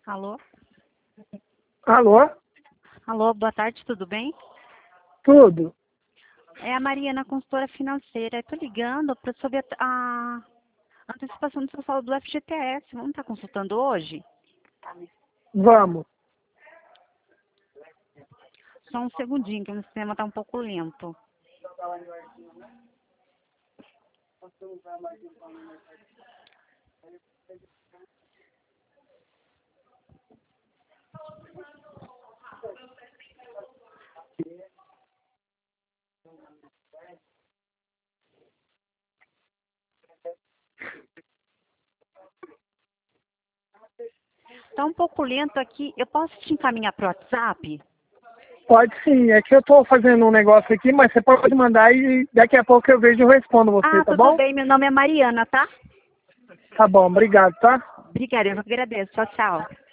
Alô? Alô? Alô, boa tarde, tudo bem? Tudo? É a Mariana, consultora financeira. Estou ligando sobre a antecipação do seu saldo do FGTS. Vamos estar consultando hoje? Vamos. Só um segundinho, que o sistema está um pouco lento. Está um pouco lento aqui. Eu posso te encaminhar para o WhatsApp? Pode sim, é que eu estou fazendo um negócio aqui, mas você pode mandar e daqui a pouco eu vejo e respondo você, tá Tudo bom? bem. Meu nome é Mariana, tá? Tá bom, obrigado, tá? Obrigada, eu agradeço. Tchau, tchau.